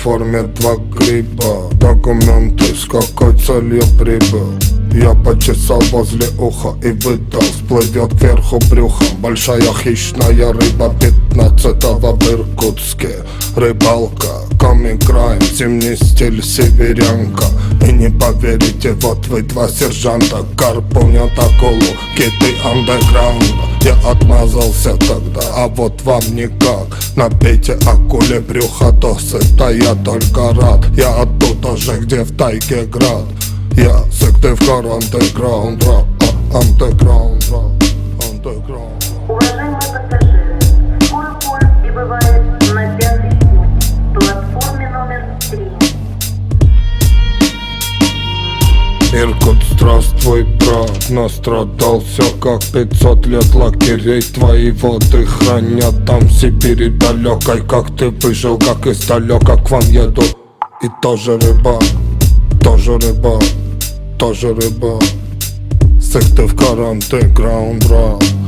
платформе два гриба. Документы, с какой целью прибыл? Я почесал возле уха и выдал. Всплывет кверху брюхом большая хищная рыба 15-го в Иркутске. Рыбалка, комик-крайм, зимний стиль северянка. И не поверите, вот вы два сержанта карпунят акулу, киты андеграунда. Я отмазался тогда, а вот вам никак. Набейте акуле брюхо досыта, я только рад. Я оттуда же, где в тайге град. Я Сыктывкар, андеграунд рап, андеграунд рап, андеграунд. Уважаемые пассажиры, скоро поезд прибывает на 5-й путь, платформе номер 3. Иркут, здравствуй, брат. Настрадался, как 500 лет лагерей. Твои воды хранят там Сибири далекой. Как ты выжил, как издалека к вам еду. И тоже рыбак, тоже рыбак, тоже рыбак. Сыктывкар, андеграунд рап.